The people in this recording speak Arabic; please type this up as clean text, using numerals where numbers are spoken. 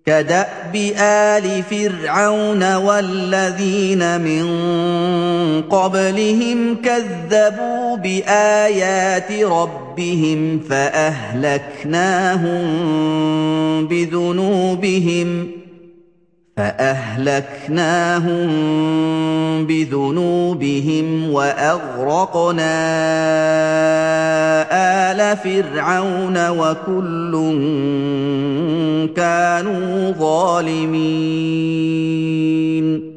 كَدَأْبِ آلِ فِرْعَوْنَ وَالَّذِينَ مِن قَبْلِهِمْ كَذَّبُوا بِآيَاتِ رَبِّهِمْ فَأَهْلَكْنَاهُم بِذُنُوبِهِمْ وَأَغْرَقْنَا آلَ فِرْعَوْنَ ۖ وَكُلٌّ كَانُوا ظَالِمِينَ